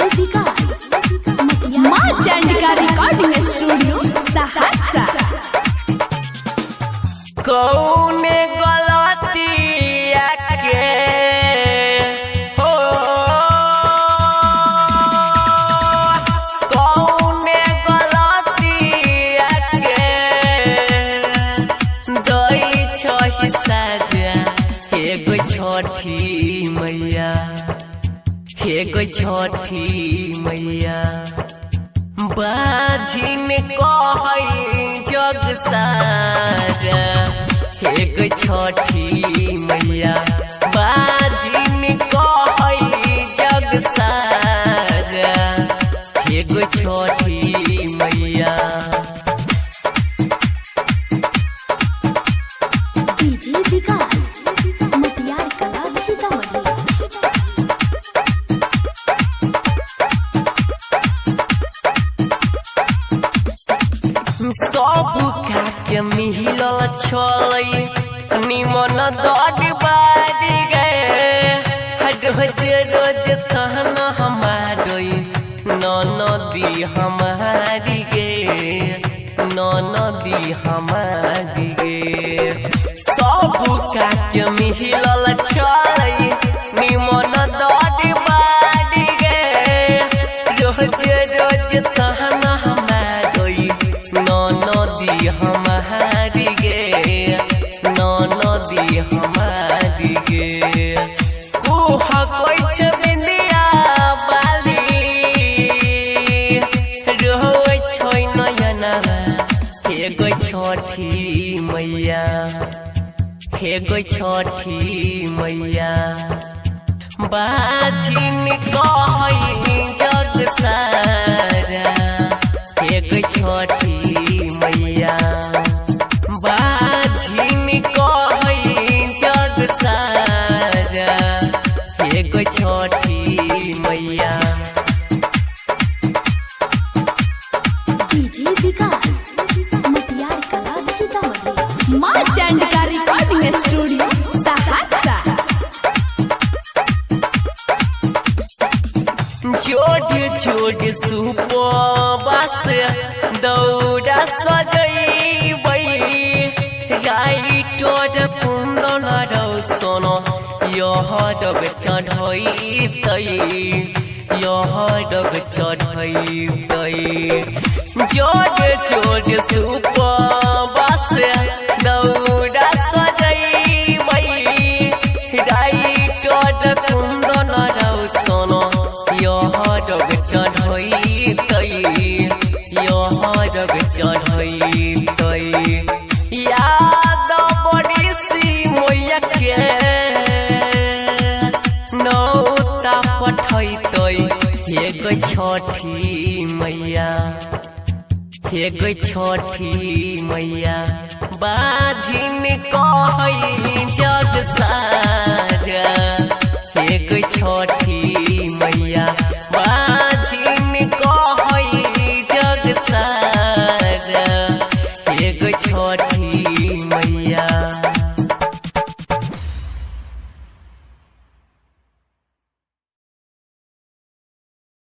विकास माँ Chandika recording studio Saharsa. कौने गलतिया के हो कौने गलतिया के दई छही साजा एगो छठी मैया एगो छठी मैया बाजिन कहै जग सारा एगो छठी मैया बाजिन कहै जग सारा एगो छठी मैया। डीजे विकास मटियार कला सीतामढ़ी। सब खाके मिलल छलै निमन दर बारी गे रोज रोज तहन हमारी ननदी हमारी गे ननदी हमारी गे सब खाके मिलल छलै निमन दर बारी गे रोज रोज तहन ननदी हमारी गे ननदी हमारी गे कुह कोइछ बिंदिया बाली रोय छोय नयनवा एगो छठी मैया एगो छठी मैया बाजिन कहै जग सारा एगो छठी मैया बाजिन कहै जग सारा एगो छठी मैया। डीजे विकास मटियार कला सीतामढ़ी। माँ चंडिका रिकॉर्डिंग स्टूडियो सहरसा। छोट छोट सुपवास दौड़ा सजैबै राइटोर कुंदन रौशन यह डग चढ़ैतै यह डग चढ़ैतै छोट छोट सुपवास दौड़ा सजैबै राइटोर कुंदन रौशन यह डग चढ़ैतै यह डग चढ़ैतै याद बड़ी सी मैया के नौता पठैतै एगो छठी मैया एगो छठी मैया बाजिन कहै जग सारा एगो छठी